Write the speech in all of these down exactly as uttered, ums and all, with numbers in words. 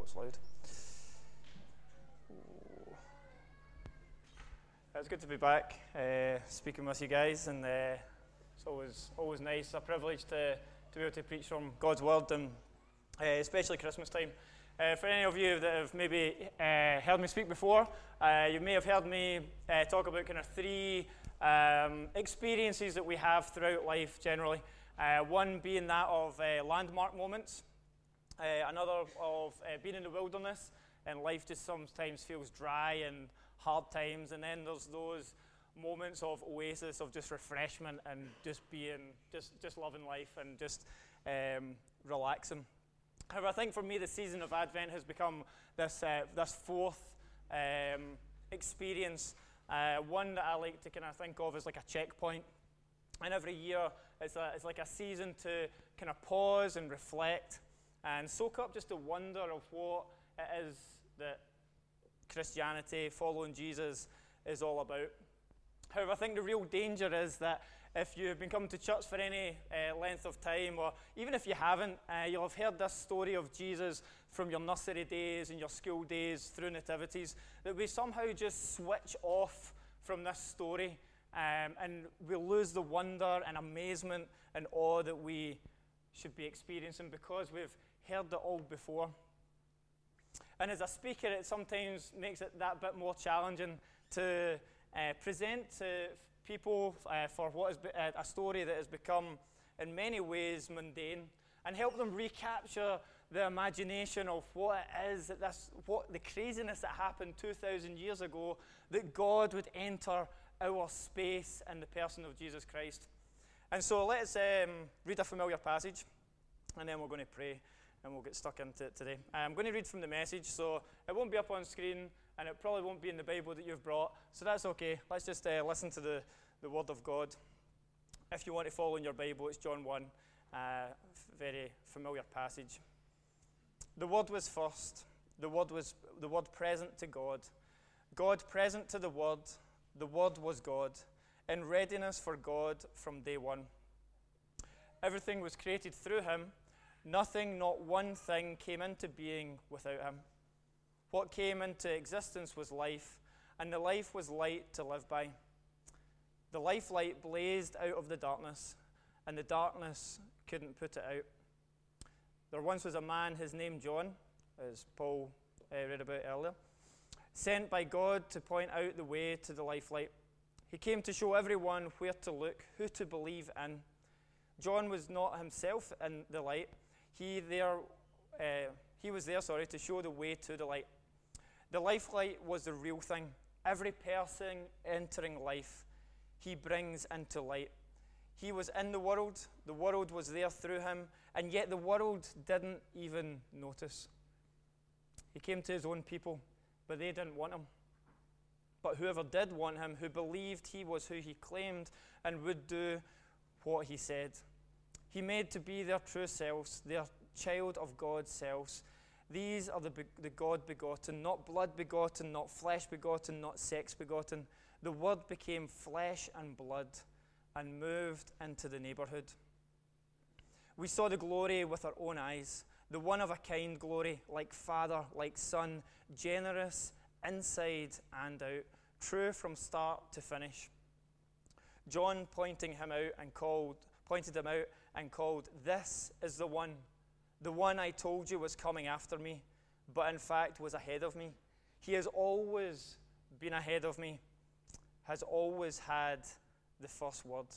it's loud. Ooh. It's good to be back uh, speaking with you guys, and uh, it's always always nice, a privilege to, to be able to preach from God's Word, and uh, especially Christmas time. Uh, for any of you that have maybe uh, heard me speak before, uh, you may have heard me uh, talk about kind of three um, experiences that we have throughout life generally. Uh, one being that of uh, landmark moments, uh, another of uh, being in the wilderness, and life just sometimes feels dry and hard times, and then there's those moments of oasis of just refreshment and just being, just, just loving life and just um, relaxing. However, I think for me the season of Advent has become this uh, this fourth um, experience, uh, one that I like to kind of think of as like a checkpoint. And every year it's, a, it's like a season to kind of pause and reflect and soak up just the wonder of what it is that Christianity, following Jesus, is all about. However, I think the real danger is that if you've been coming to church for any uh, length of time, or even if you haven't, uh, you'll have heard this story of Jesus from your nursery days and your school days through nativities, that we somehow just switch off from this story um, and we lose the wonder and amazement and awe that we should be experiencing because we've heard it all before. And as a speaker, it sometimes makes it that bit more challenging to uh, present to people uh, for what is be- uh, a story that has become in many ways mundane, and help them recapture the imagination of what it is, that this, what the craziness that happened two thousand years ago, that God would enter our space in the person of Jesus Christ. And so let's um, read a familiar passage, and then we're going to pray, and we'll get stuck into it today. I'm going to read from the Message, so it won't be up on screen, and it probably won't be in the Bible that you've brought, so that's okay. Let's just uh, listen to the, the Word of God. If you want to follow in your Bible, it's John one, uh, very familiar passage. The Word was first, the Word was the Word present to God, God present to the Word, the Word was God, in readiness for God from day one. Everything was created through him. Nothing, not one thing, came into being without him. What came into existence was life, and the life was light to live by. The life light blazed out of the darkness, and the darkness couldn't put it out. There once was a man, his name John, as Paul uh, read about earlier, sent by God to point out the way to the life light. He came to show everyone where to look, who to believe in. John was not himself in the light. He there, uh, he was there, sorry, to show the way to the light. The life light was the real thing. Every person entering life, he brings into light. He was in the world. The world was there through him, and yet the world didn't even notice. He came to his own people, but they didn't want him. But whoever did want him, who believed he was who he claimed and would do what he said, he made to be their true selves, their child of God's selves. These are the, be- the God begotten, not blood begotten, not flesh begotten, not sex begotten. The Word became flesh and blood and moved into the neighborhood. We saw the glory with our own eyes, the one-of-a-kind glory, like Father, like Son, generous inside and out, true from start to finish. John pointing him out and called, pointed him out and called, "This is the one, the one I told you was coming after me, but in fact was ahead of me. He has always been ahead of me, has always had the first word."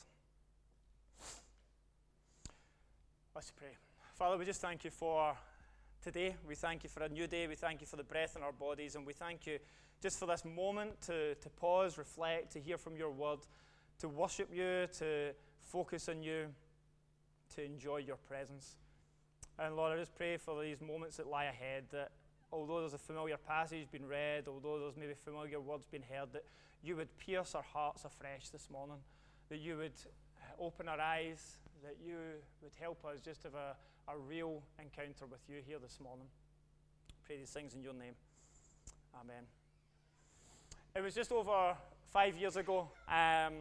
Let's pray. Father, we just thank you for today. We thank you for a new day. We thank you for the breath in our bodies, and we thank you just for this moment to, to pause, reflect, to hear from your word, to worship you, to focus on you, to enjoy your presence. And Lord, I just pray for these moments that lie ahead, that although there's a familiar passage being read, although there's maybe familiar words being heard, that you would pierce our hearts afresh this morning, that you would open our eyes, that you would help us just have a, a real encounter with you here this morning. Pray these things in your name. Amen. It was just over five years ago um,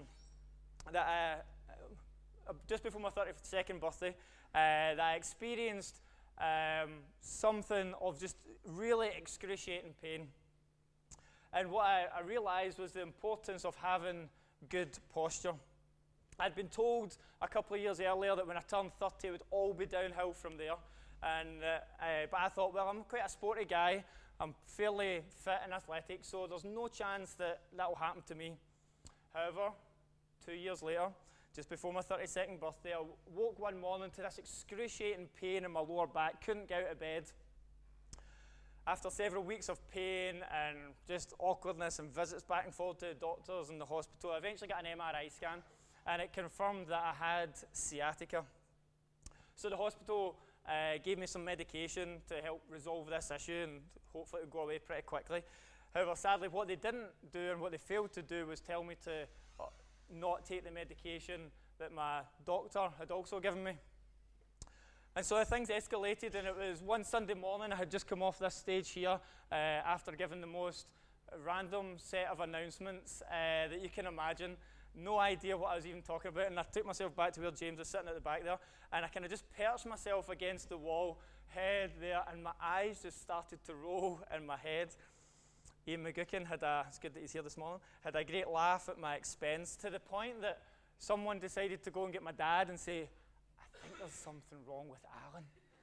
that uh, just before my thirty-second birthday, uh, that I experienced um, something of just really excruciating pain. And what I, I realized was the importance of having good posture. I'd been told a couple of years earlier that when I turned thirty, it would all be downhill from there. And uh, uh, but I thought, well, I'm quite a sporty guy. I'm fairly fit and athletic, so there's no chance that that will happen to me. However, two years later, just before my thirty-second birthday, I woke one morning to this excruciating pain in my lower back, couldn't get out of bed. After several weeks of pain and just awkwardness and visits back and forth to the doctors and the hospital, I eventually got an M R I scan, and it confirmed that I had sciatica. So the hospital uh, gave me some medication to help resolve this issue, and hopefully it would go away pretty quickly. However, sadly, what they didn't do and what they failed to do was tell me to uh, not take the medication that my doctor had also given me. And so things escalated, and it was one Sunday morning. I had just come off this stage here uh, after giving the most random set of announcements uh, that you can imagine. No idea what I was even talking about, and I took myself back to where James was sitting at the back there, and I kind of just perched myself against the wall, head there, and my eyes just started to roll in my head. Ian McGuckin had a, it's good that he's here this morning, had a great laugh at my expense, to the point that someone decided to go and get my dad and say, I think there's something wrong with Alan.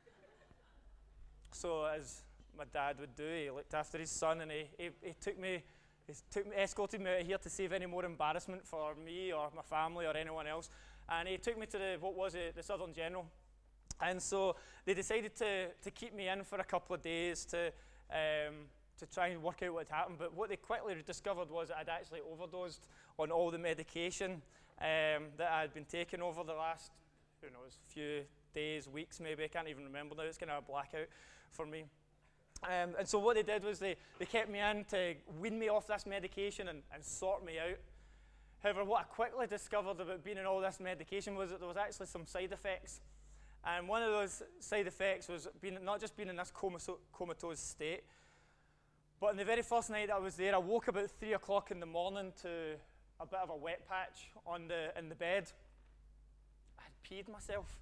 So as my dad would do, he looked after his son, and he, he, he took me, he took me, escorted me out of here to save any more embarrassment for me or my family or anyone else. And he took me to the, what was it, the Southern General. And so they decided to, to keep me in for a couple of days to, um, to try and work out what had happened. But what they quickly discovered was that I'd actually overdosed on all the medication um, that I had been taking over the last, who knows, few days, weeks maybe. I can't even remember now. It's kind of a blackout for me. Um, and so what they did was they, they kept me in to wean me off this medication and, and sort me out. However, what I quickly discovered about being on all this medication was that there was actually some side effects. And one of those side effects was being, not just being in this comatose state, but on the very first night that I was there, I woke about three o'clock in the morning to a bit of a wet patch on the, in the bed. I had peed myself.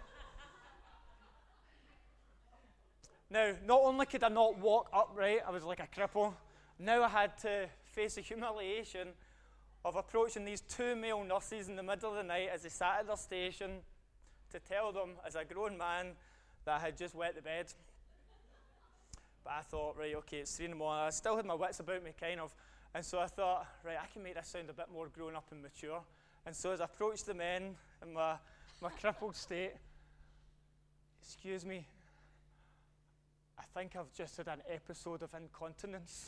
Now, not only could I not walk upright, I was like a cripple, now I had to face the humiliation of approaching these two male nurses in the middle of the night as they sat at their station to tell them, as a grown man, that I had just wet the bed. But I thought, right, okay, it's three in the morning. I still had my wits about me, kind of. And so I thought, right, I can make this sound a bit more grown up and mature. And so as I approached the men in my, my crippled state, excuse me, I think I've just had an episode of incontinence.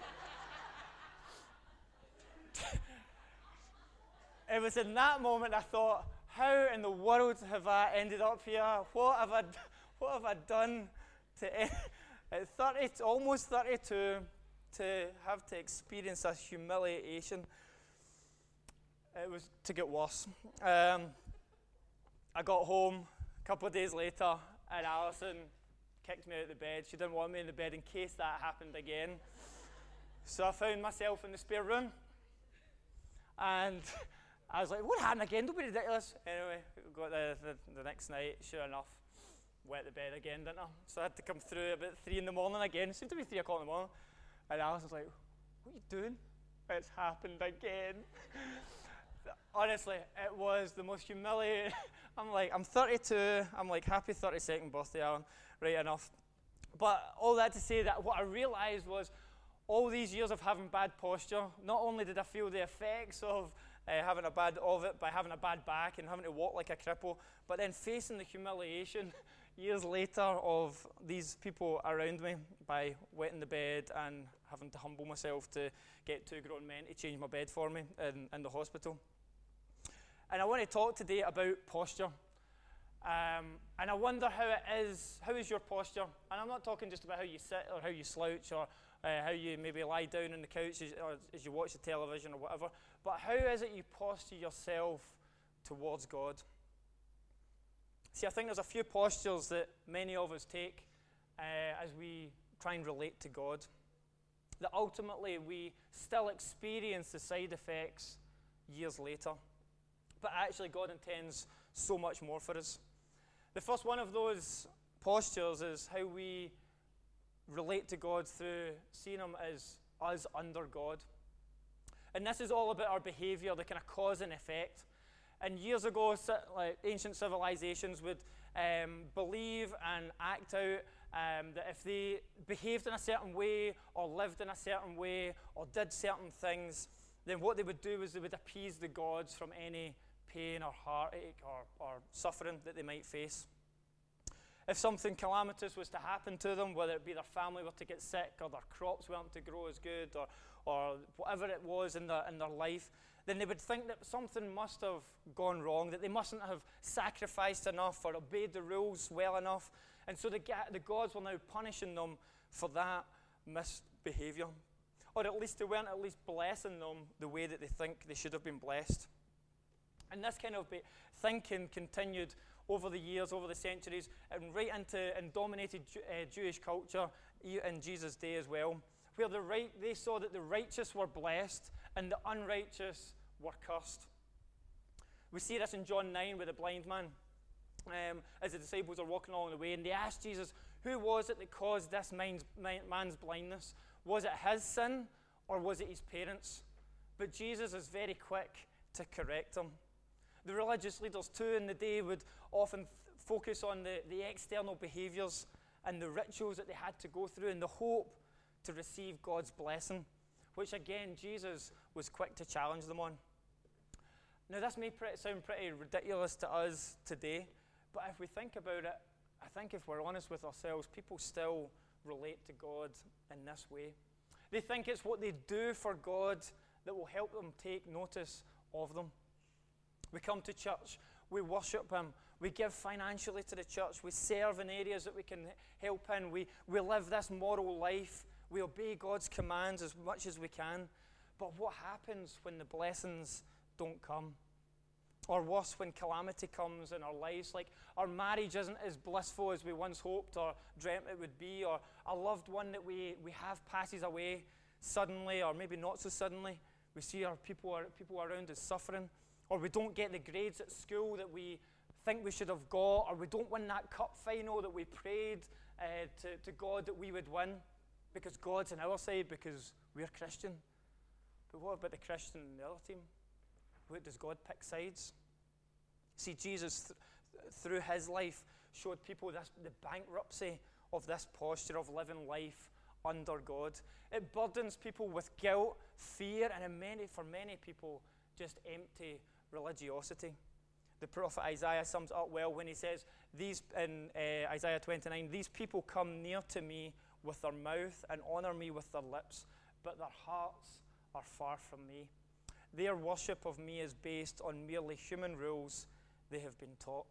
It was in that moment I thought, how in the world have I ended up here? What have I, what have I done to end, at thirty, almost thirty-two, to have to experience this humiliation? It was to get worse. Um, I got home a couple of days later, and Alison kicked me out of the bed. She didn't want me in the bed in case that happened again. So I found myself in the spare room, and I was like, what happened again? Don't be ridiculous. Anyway, we got the, the, the next night, sure enough, wet the bed again, didn't I? So I had to come through about three in the morning again. It seemed to be three o'clock in the morning. And Alice was like, what are you doing? It's happened again. Honestly, it was the most humiliating. I'm like, I'm thirty-two. I'm like, happy thirty-second birthday, Alan. Right enough. But all that to say that what I realized was all these years of having bad posture, not only did I feel the effects of uh, having a bad of it by having a bad back and having to walk like a cripple, but then facing the humiliation years later of these people around me by wetting the bed and having to humble myself to get two grown men to change my bed for me in, in the hospital. And I want to talk today about posture. Um, and I wonder how it is, how is your posture? And I'm not talking just about how you sit or how you slouch or uh, how you maybe lie down on the couch as, or as you watch the television or whatever, but how is it you posture yourself towards God? See, I think there's a few postures that many of us take uh, as we try and relate to God, that ultimately we still experience the side effects years later. But actually God intends so much more for us. The first one of those postures is how we relate to God through seeing him as us under God. And this is all about our behavior, the kind of cause and effect. And years ago, like ancient civilizations would um, believe and act out um, that if they behaved in a certain way or lived in a certain way or did certain things, then what they would do is they would appease the gods from any pain or heartache or, or suffering that they might face. If something calamitous was to happen to them, whether it be their family were to get sick or their crops weren't to grow as good or, or whatever it was in their, in their life, then they would think that something must have gone wrong, that they mustn't have sacrificed enough or obeyed the rules well enough. And so the, the gods were now punishing them for that misbehavior. Or at least they weren't at least blessing them the way that they think they should have been blessed. And this kind of thinking continued over the years, over the centuries, and right into and dominated Jew, uh, Jewish culture in Jesus' day as well, where the right they saw that the righteous were blessed and the unrighteous were cursed. We see this in John nine with the blind man, um, as the disciples are walking along the way, and they asked Jesus, who was it that caused this man's, man's blindness? Was it his sin or was it his parents? But Jesus is very quick to correct them. The religious leaders too in the day would often th- focus on the, the external behaviors and the rituals that they had to go through in the hope to receive God's blessing, which again Jesus was quick to challenge them on. Now this may pretty, sound pretty ridiculous to us today, but if we think about it, I think if we're honest with ourselves, people still relate to God in this way. They think it's what they do for God that will help them take notice of them. We come to church, we worship him, we give financially to the church, we serve in areas that we can help in, we, we live this moral life, we obey God's commands as much as we can. But what happens when the blessings don't come? Or worse, when calamity comes in our lives, like our marriage isn't as blissful as we once hoped or dreamt it would be, or a loved one that we, we have passes away suddenly, or maybe not so suddenly. We see our people, our people around us suffering. Or we don't get the grades at school that we think we should have got, or we don't win that cup final that we prayed uh, to, to God that we would win, because God's on our side, because we're Christian. But what about the Christian in the other team? What, does God pick sides? See, Jesus, th- through his life, showed people this, the bankruptcy of this posture of living life under God. It burdens people with guilt, fear, and in many, for many people, just empty religiosity. The prophet Isaiah sums it up well when he says, "These in uh, Isaiah twenty-nine, these people come near to me with their mouth and honor me with their lips, but their hearts are far from me. Their worship of me is based on merely human rules they have been taught."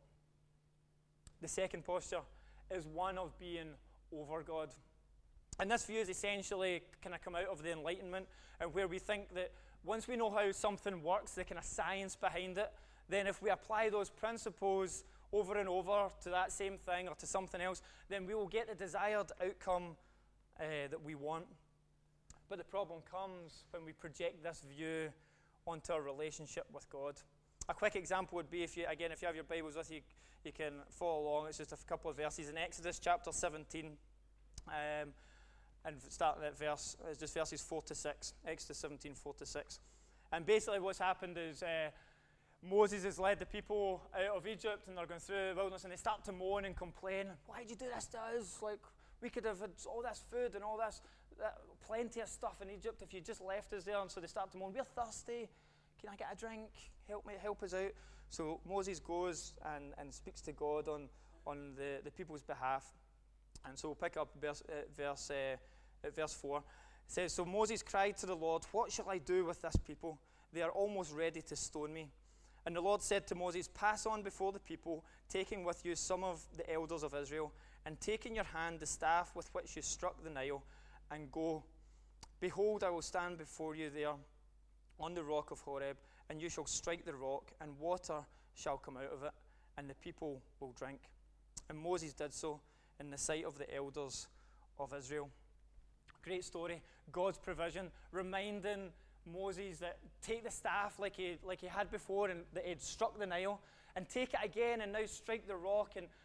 The second posture is one of being over God. And this view is essentially kind of come out of the Enlightenment, and where we think that once we know how something works, the kind of science behind it, then if we apply those principles over and over to that same thing or to something else, then we will get the desired outcome uh, that we want. But the problem comes when we project this view onto our relationship with God. A quick example would be, if you again, if you have your Bibles with you, you can follow along. It's just a couple of verses in Exodus chapter seventeen. Um, And starting at verse, it's just verses four to six, Exodus seventeen, four to six. And basically what's happened is uh, Moses has led the people out of Egypt, and they're going through the wilderness, and they start to moan and complain. Why did you do this to us? Like, we could have had all this food and all this, that, plenty of stuff in Egypt if you just left us there. And so they start to moan, we're thirsty. Can I get a drink? Help me, help us out. So Moses goes and, and speaks to God on, on the, the people's behalf. And so we'll pick up verse, uh, verse, uh, at verse four. It says, "So Moses cried to the Lord, 'What shall I do with this people? They are almost ready to stone me.' And the Lord said to Moses, 'Pass on before the people, taking with you some of the elders of Israel, and take in your hand the staff with which you struck the Nile, and go. Behold, I will stand before you there on the rock of Horeb, and you shall strike the rock, and water shall come out of it, and the people will drink.' And Moses did so in the sight of the elders of Israel." Great story. God's provision, reminding Moses that take the staff like he like he had before, and that he'd struck the Nile, and take it again and now strike the rock, and,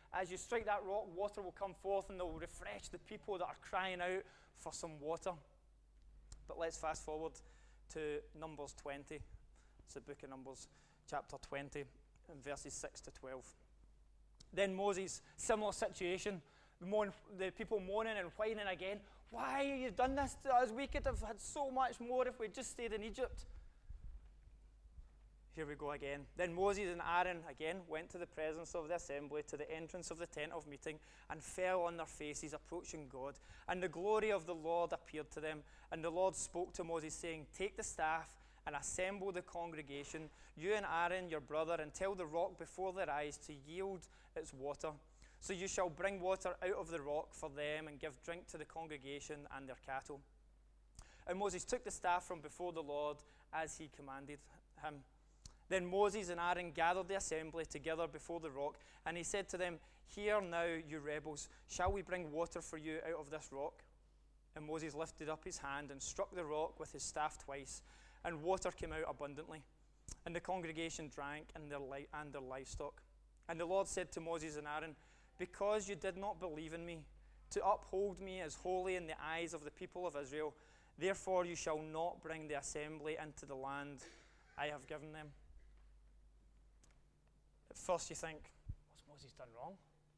as you strike that rock, water will come forth and they'll refresh the people that are crying out for some water. But let's fast forward to Numbers twenty. It's the book of Numbers, chapter twenty, and verses six to twelve. Then Moses, similar situation, moan, the people moaning and whining again. Why have you done this to us? We could have had so much more if we just stayed in Egypt. Here we go again. Then Moses and Aaron again went to the presence of the assembly, to the entrance of the tent of meeting, and fell on their faces, approaching God. And the glory of the Lord appeared to them. And the Lord spoke to Moses, saying, take the staff and assemble the congregation, you and Aaron your brother, and tell the rock before their eyes to yield its water. So you shall bring water out of the rock for them, and give drink to the congregation and their cattle. And Moses took the staff from before the Lord, as he commanded him. Then Moses and Aaron gathered the assembly together before the rock, and he said to them, hear now, you rebels, shall we bring water for you out of this rock? And Moses lifted up his hand and struck the rock with his staff twice, and water came out abundantly. And the congregation drank, and their, li- and their livestock. And the Lord said to Moses and Aaron, because you did not believe in me, to uphold me as holy in the eyes of the people of Israel, therefore you shall not bring the assembly into the land I have given them. At first you think, what's Moses done wrong?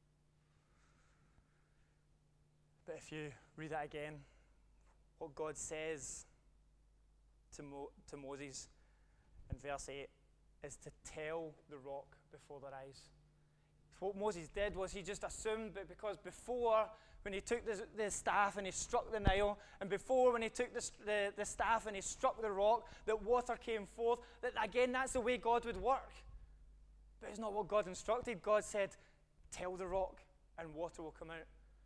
But if you read it again, what God says to, Mo- to Moses in verse eight is to tell the rock before their eyes. So what Moses did was he just assumed that because before, when he took the, the staff and he struck the Nile, and before when he took the, the, the staff and he struck the rock, that water came forth, that again, that's the way God would work. But it's not what God instructed. God said, tell the rock and water will come out.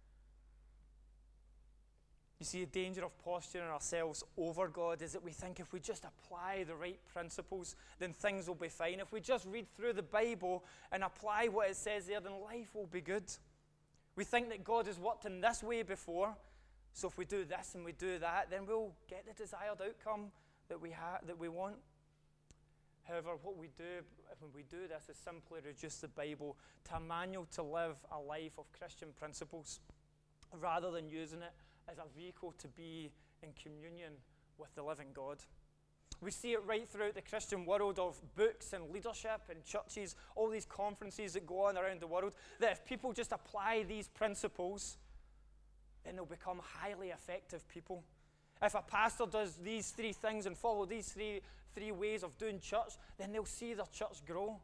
You see, the danger of posturing ourselves over God is that we think if we just apply the right principles, then things will be fine. If we just read through the Bible and apply what it says there, then life will be good. We think that God has worked in this way before, so if we do this and we do that, then we'll get the desired outcome that we ha- that we want. However, what we do when we do this is simply reduce the Bible to a manual to live a life of Christian principles, rather than using it as a vehicle to be in communion with the living God. We see it right throughout the Christian world of books and leadership and churches, all these conferences that go on around the world, that if people just apply these principles, then they'll become highly effective people. If a pastor does these three things and follow these three, three ways of doing church, then they'll see their church grow.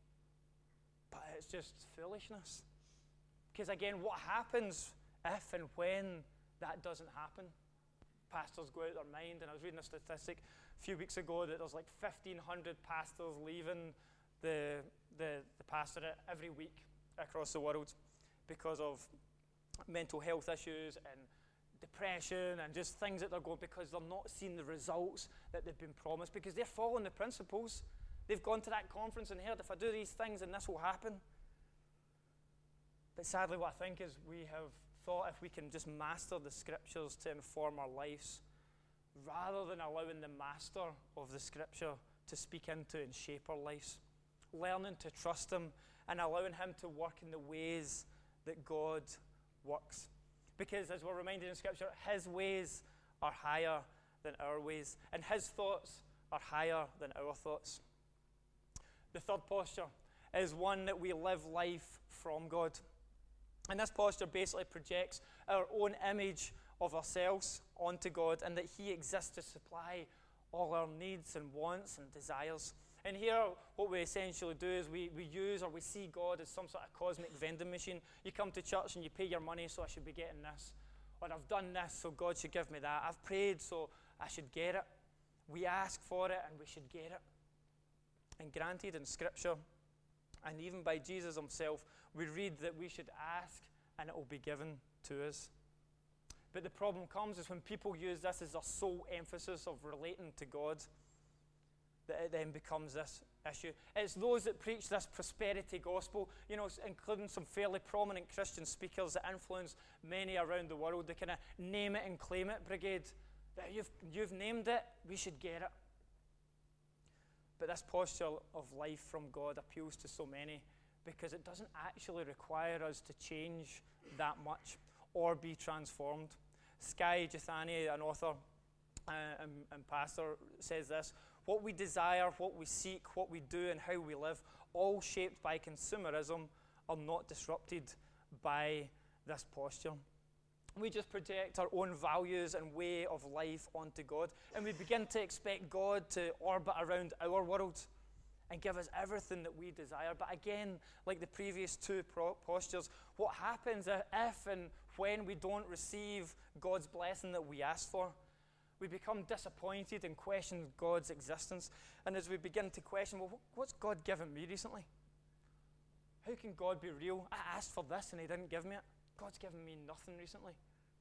But it's just foolishness. Because again, what happens if and when that doesn't happen? Pastors go out their mind, and I was reading a statistic a few weeks ago that there's like fifteen hundred pastors leaving the, the, the pastorate every week across the world because of mental health issues and depression and just things that they're going, because they're not seeing the results that they've been promised, because they're following the principles. They've gone to that conference and heard, if I do these things, then this will happen. But sadly, what I think is we have thought if we can just master the scriptures to inform our lives, rather than allowing the master of the scripture to speak into and shape our lives, learning to trust him and allowing him to work in the ways that God works. Because as we're reminded in scripture, his ways are higher than our ways, and his thoughts are higher than our thoughts. The third posture is one that we live life from God. And this posture basically projects our own image of ourselves onto God, and that he exists to supply all our needs and wants and desires. And here, what we essentially do is we, we use or we see God as some sort of cosmic vending machine. You come to church and you pay your money, so I should be getting this. Or I've done this, so God should give me that. I've prayed, so I should get it. We ask for it, and we should get it. And granted in Scripture, and even by Jesus himself, we read that we should ask and it will be given to us. But the problem comes is when people use this as their sole emphasis of relating to God, that it then becomes this issue. It's those that preach this prosperity gospel, you know, including some fairly prominent Christian speakers that influence many around the world. They kind of name it and claim it brigade. That you've, you've named it, we should get it. But this posture of life from God appeals to so many because it doesn't actually require us to change that much or be transformed. Skye Jethani, an author uh, and, and pastor, says this: what we desire, what we seek, what we do, and how we live, all shaped by consumerism, are not disrupted by this posture. We just project our own values and way of life onto God, and we begin to expect God to orbit around our world and give us everything that we desire. But again, like the previous two pro- postures, what happens if and when we don't receive God's blessing that we ask for? We become disappointed and question God's existence. And as we begin to question, well, what's God given me recently? How can God be real? I asked for this and he didn't give me it. God's given me nothing recently.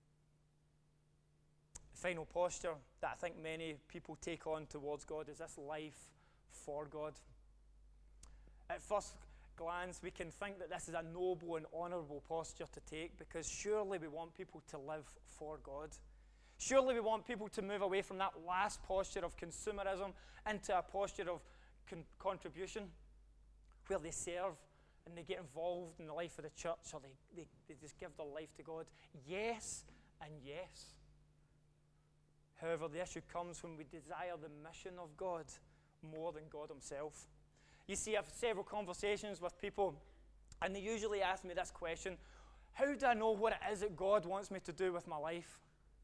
The final posture that I think many people take on towards God is this life for God. At first glance, we can think that this is a noble and honourable posture to take, because surely we want people to live for God. Surely we want people to move away from that last posture of consumerism into a posture of con- contribution, where they serve and they get involved in the life of the church, or they, they, they just give their life to God. Yes and yes. However, the issue comes when we desire the mission of God more than God himself. You see, I have several conversations with people, and they usually ask me this question: how do I know what it is that God wants me to do with my life?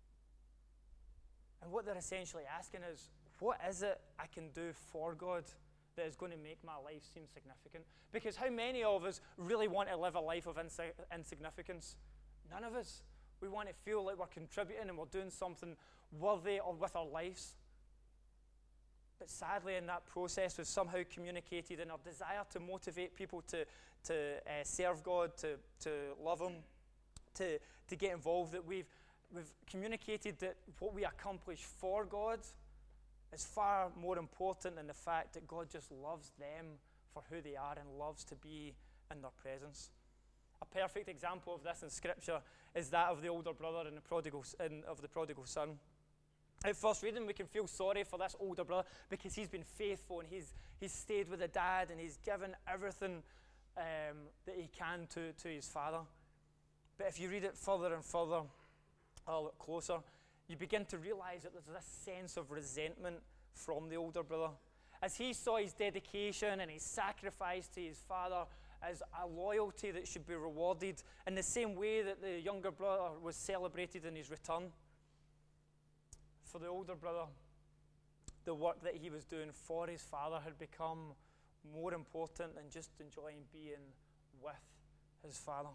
And what they're essentially asking is, what is it I can do for God that is going to make my life seem significant? Because how many of us really want to live a life of insi- insignificance? None of us. We want to feel like we're contributing and we're doing something worthy of with our lives. But sadly, in that process, we've somehow communicated in our desire to motivate people to, to uh, serve God, to, to love him, to, to get involved, that we've, we've communicated that what we accomplish for God is far more important than the fact that God just loves them for who they are and loves to be in their presence. A perfect example of this in Scripture is that of the older brother and the prodigal, in, of the prodigal son. At first reading, we can feel sorry for this older brother because he's been faithful and he's he's stayed with the dad and he's given everything um, that he can to, to his father. But if you read it further and further, a lot closer, you begin to realize that there's this sense of resentment from the older brother. As he saw his dedication and his sacrifice to his father as a loyalty that should be rewarded in the same way that the younger brother was celebrated in his return. For the older brother, the work that he was doing for his father had become more important than just enjoying being with his father.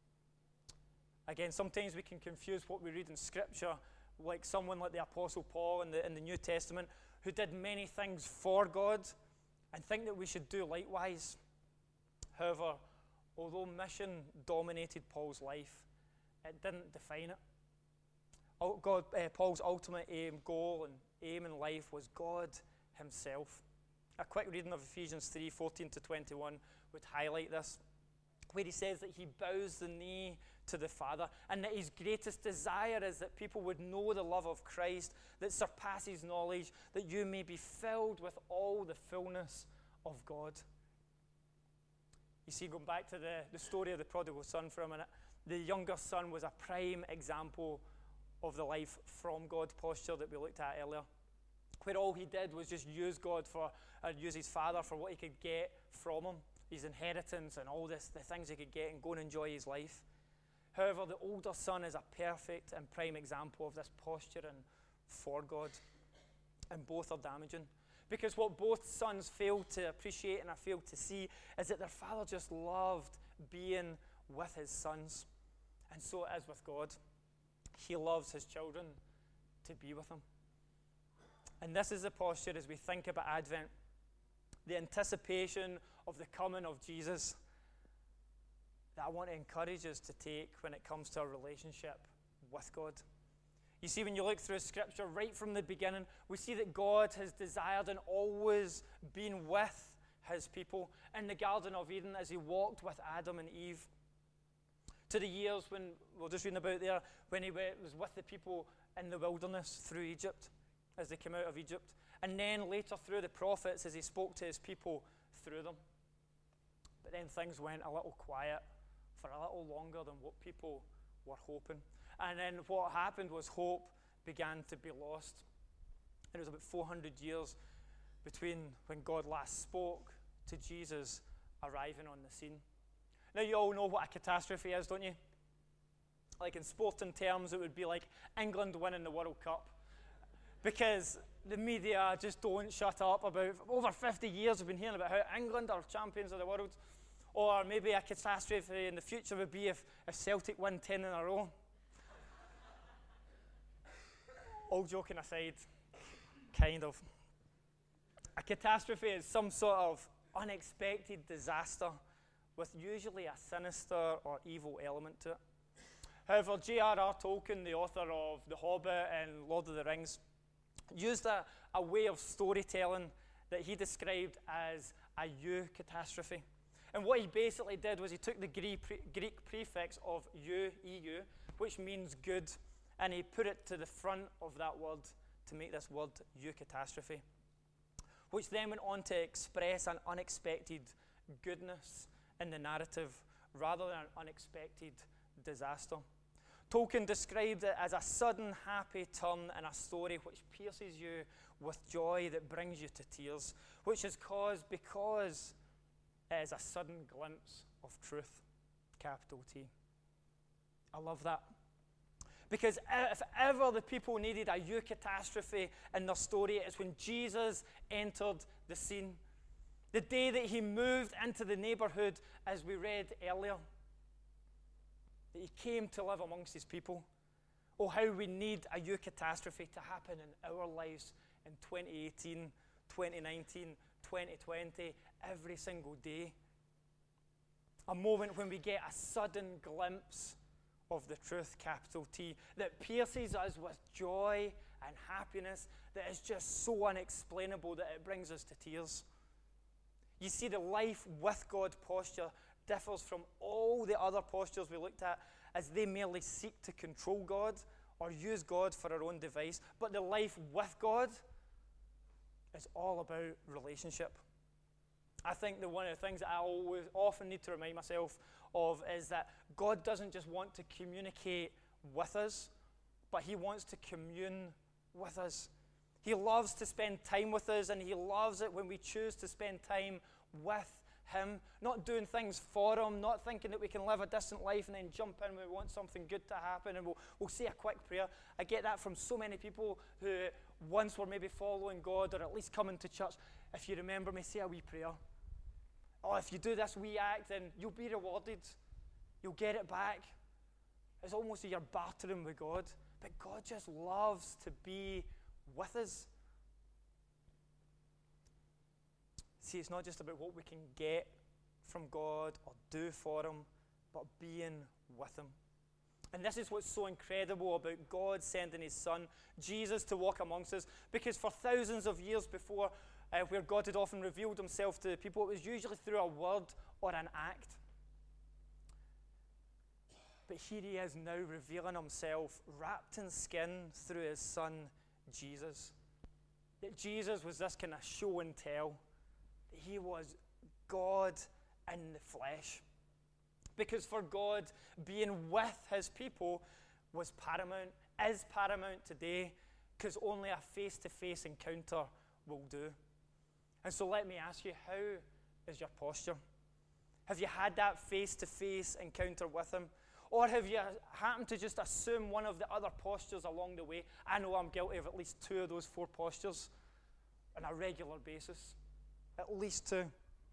Again, sometimes we can confuse what we read in Scripture, like someone like the Apostle Paul in the, in the New Testament, who did many things for God, and think that we should do likewise. However, although mission dominated Paul's life, it didn't define it. God, uh, Paul's ultimate aim, goal, and aim in life was God himself. A quick reading of Ephesians three, fourteen to twenty-one would highlight this, where he says that he bows the knee to the Father, and that his greatest desire is that people would know the love of Christ that surpasses knowledge, that you may be filled with all the fullness of God. You see, going back to the, the story of the prodigal son for a minute, the younger son was a prime example of the life from God posture that we looked at earlier, where all he did was just use God for, uh, use his father for what he could get from him, his inheritance and all this, the things he could get, and go and enjoy his life. However, the older son is a perfect and prime example of this posturing for God, and both are damaging. Because what both sons failed to appreciate and I failed to see is that their father just loved being with his sons. And so it is with God. He loves his children to be with him. And this is the posture as we think about Advent, the anticipation of the coming of Jesus, that I want to encourage us to take when it comes to our relationship with God. You see, when you look through Scripture, right from the beginning, we see that God has desired and always been with his people in the Garden of Eden as he walked with Adam and Eve. To the years when, we're just reading about there, when he was with the people in the wilderness through Egypt, as they came out of Egypt. And then later through the prophets as he spoke to his people through them. But then things went a little quiet for a little longer than what people were hoping. And then what happened was hope began to be lost. It was about four hundred years between when God last spoke to Jesus arriving on the scene. Now, you all know what a catastrophe is, don't you? Like in sporting terms, it would be like England winning the World Cup. Because the media just don't shut up about, over fifty years we've been hearing about how England are champions of the world. Or maybe a catastrophe in the future would be if, if Celtic win ten in a row. All joking aside, kind of. A catastrophe is some sort of unexpected disaster with usually a sinister or evil element to it. However, J R R Tolkien, the author of The Hobbit and Lord of the Rings, used a, a way of storytelling that he described as a eucatastrophe. And what he basically did was he took the Greek, pre- Greek prefix of eu, E U, which means good, and he put it to the front of that word to make this word eucatastrophe, which then went on to express an unexpected goodness in the narrative rather than an unexpected disaster. Tolkien described it as a sudden happy turn in a story which pierces you with joy that brings you to tears, which is caused because it is a sudden glimpse of truth, capital T. I love that. Because if ever the people needed a eucatastrophe in their story, it's when Jesus entered the scene. The day that he moved into the neighborhood, as we read earlier. That he came to live amongst his people. Oh, how we need a eucatastrophe to happen in our lives in twenty eighteen, twenty nineteen, twenty twenty, every single day. A moment when we get a sudden glimpse of the truth, capital T, that pierces us with joy and happiness that is just so unexplainable that it brings us to tears. You see, the life with God posture differs from all the other postures we looked at, as they merely seek to control God or use God for our own device. But the life with God is all about relationship. I think that one of the things that I always often need to remind myself of is that God doesn't just want to communicate with us, but he wants to commune with us. He loves to spend time with us, and he loves it when we choose to spend time with him, not doing things for him, not thinking that we can live a distant life and then jump in when we want something good to happen and we'll, we'll say a quick prayer. I get that from so many people who once were maybe following God or at least coming to church. If you remember me, say a wee prayer. Oh, if you do this wee act, then you'll be rewarded. You'll get it back. It's almost like you're bartering with God. But God just loves to be with us. See, it's not just about what we can get from God or do for him, but being with him. And this is what's so incredible about God sending his son, Jesus, to walk amongst us. Because for thousands of years before, uh, where God had often revealed himself to people, it was usually through a word or an act. But here he is now revealing himself wrapped in skin through his son, Jesus. That Jesus was this kind of show and tell. That he was God in the flesh. Because for God, being with his people was paramount, is paramount today, because only a face-to-face encounter will do. And so let me ask you, how is your posture? Have you had that face-to-face encounter with him? Or have you happened to just assume one of the other postures along the way? I know I'm guilty of at least two of those four postures on a regular basis. At least two.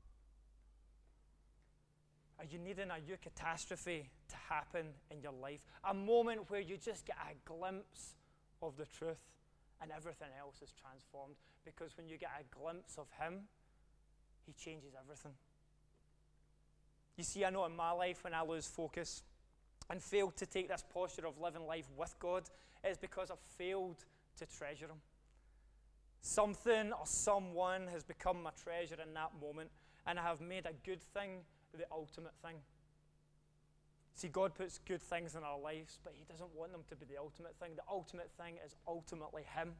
Are you needing a eucatastrophe to happen in your life? A moment where you just get a glimpse of the truth and everything else is transformed. Because when you get a glimpse of him, he changes everything. You see, I know in my life when I lose focus and fail to take this posture of living life with God, it's because I've failed to treasure him. Something or someone has become my treasure in that moment, and I have made a good thing the ultimate thing. See, God puts good things in our lives, but he doesn't want them to be the ultimate thing. The ultimate thing is ultimately him.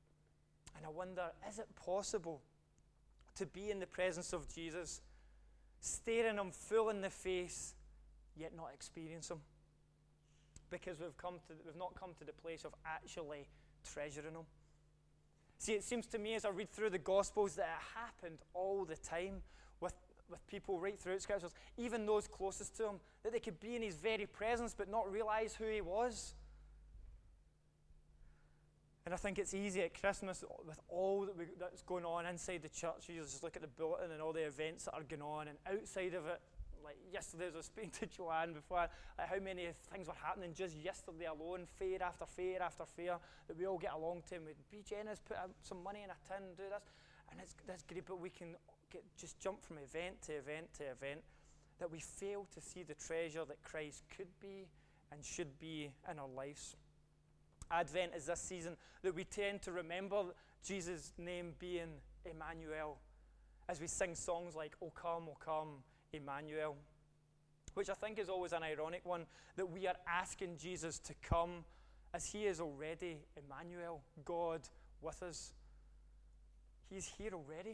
And I wonder, is it possible to be in the presence of Jesus staring him full in the face, yet not experience him. Because we've come to, we've not come to the place of actually treasuring him. See, it seems to me as I read through the Gospels that it happened all the time with, with people right throughout Scriptures, even those closest to him, that they could be in his very presence but not realize who he was. And I think it's easy at Christmas with all that we, that's going on inside the church. You just look at the bulletin and all the events that are going on, and outside of it, like yesterday as I was speaking to Joanne before, like how many things were happening just yesterday alone, fair after fair after fair, that we all get along to, and we'd be generous, put some money in a tin, do this, and it's, that's great, but we can get, just jump from event to event to event, that we fail to see the treasure that Christ could be and should be in our lives. Advent is this season that we tend to remember Jesus' name being Emmanuel, as we sing songs like, "O come, O come, Emmanuel," which I think is always an ironic one, that we are asking Jesus to come as he is already Emmanuel, God with us. He's here already.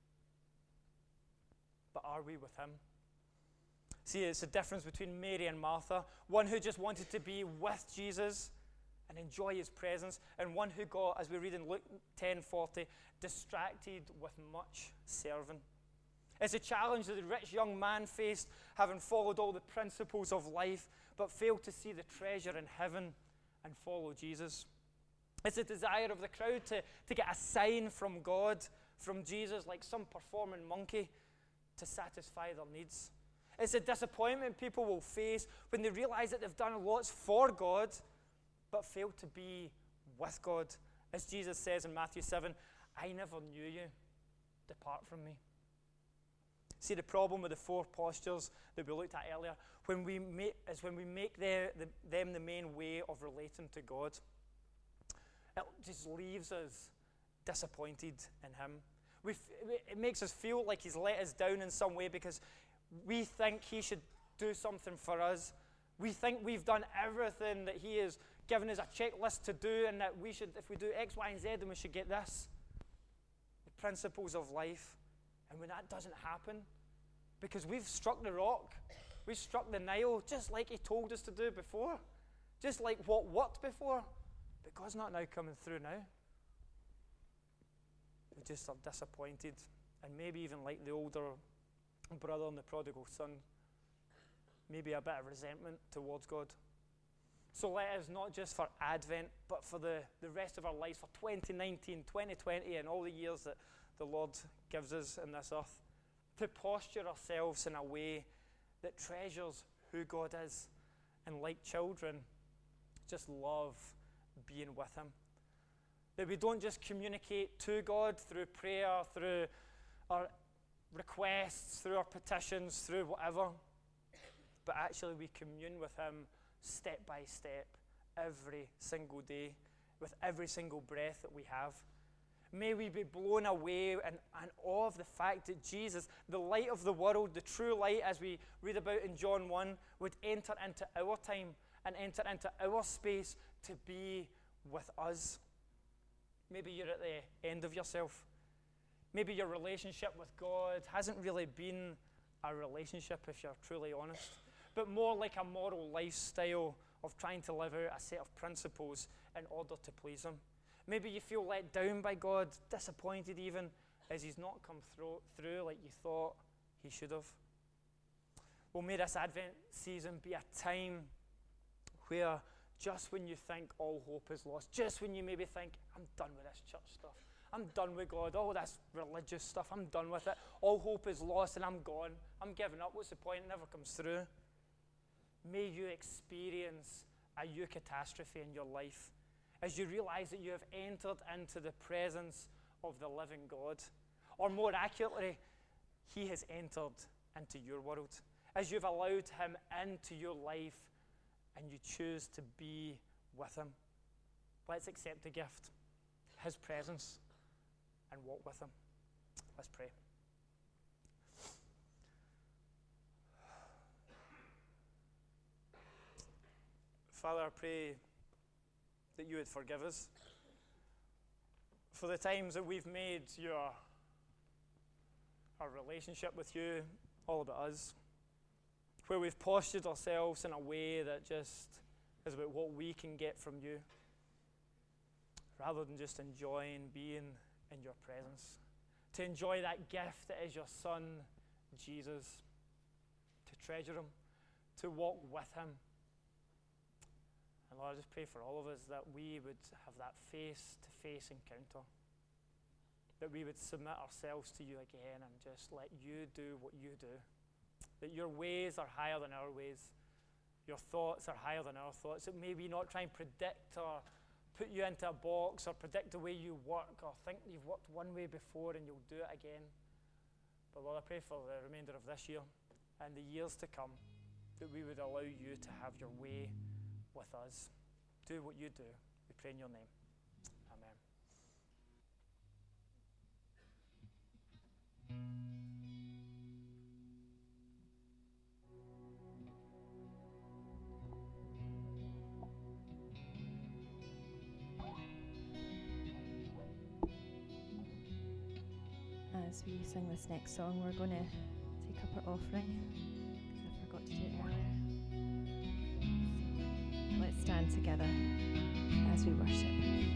But are we with him? See, it's the difference between Mary and Martha, one who just wanted to be with Jesus and enjoy his presence, and one who got, as we read in Luke ten forty, distracted with much serving. It's a challenge that the rich young man faced, having followed all the principles of life, but failed to see the treasure in heaven and follow Jesus. It's a desire of the crowd to, to get a sign from God, from Jesus, like some performing monkey, to satisfy their needs. It's a disappointment people will face when they realize that they've done lots for God, but failed to be with God. As Jesus says in Matthew seven, "I never knew you. Depart from me." See, the problem with the four postures that we looked at earlier when we make, is when we make the, the, them the main way of relating to God, it just leaves us disappointed in him. We f- it makes us feel like he's let us down in some way because we think he should do something for us. We think we've done everything that he has given us a checklist to do, and that we should, if we do X, Y, and Z, then we should get this. The principles of life. And when that doesn't happen, because we've struck the rock, we've struck the Nile, just like he told us to do before, just like what worked before, but God's not now coming through now. We just are disappointed, and maybe even like the older brother and the prodigal son, maybe a bit of resentment towards God. So let us, not just for Advent, but for the, the rest of our lives, for twenty nineteen, twenty twenty, and all the years that the Lord gives us in this earth, to posture ourselves in a way that treasures who God is, and like children, just love being with him. That we don't just communicate to God through prayer, through our requests, through our petitions, through whatever, but actually we commune with him step by step, every single day, with every single breath that we have. May we be blown away and, and awe of the fact that Jesus, the light of the world, the true light, as we read about in John one, would enter into our time and enter into our space to be with us. Maybe you're at the end of yourself. Maybe your relationship with God hasn't really been a relationship, if you're truly honest, but more like a moral lifestyle of trying to live out a set of principles in order to please him. Maybe you feel let down by God, disappointed even, as he's not come through, through like you thought he should have. Well, may this Advent season be a time where just when you think all hope is lost, just when you maybe think, I'm done with this church stuff, I'm done with God, all this religious stuff, I'm done with it, all hope is lost and I'm gone, I'm giving up, what's the point, it never comes through. May you experience a eucatastrophe in your life as you realize that you have entered into the presence of the living God. Or more accurately, he has entered into your world. As you've allowed him into your life and you choose to be with him. Let's accept the gift, his presence, and walk with him. Let's pray. Father, I pray that you would forgive us for the times that we've made your our relationship with you all about us, where we've postured ourselves in a way that just is about what we can get from you, rather than just enjoying being in your presence, to enjoy that gift that is your Son, Jesus, to treasure him, to walk with him. And Lord, I just pray for all of us that we would have that face-to-face encounter, that we would submit ourselves to you again and just let you do what you do, that your ways are higher than our ways, your thoughts are higher than our thoughts, that may we not try and predict or put you into a box or predict the way you work or think you've worked one way before and you'll do it again. But Lord, I pray for the remainder of this year and the years to come, that we would allow you to have your way with us. Do what you do. We pray in your name. Amen. As we sing this next song, we're going to take up our offering, because I forgot to do it earlier. So let's stand together as we worship.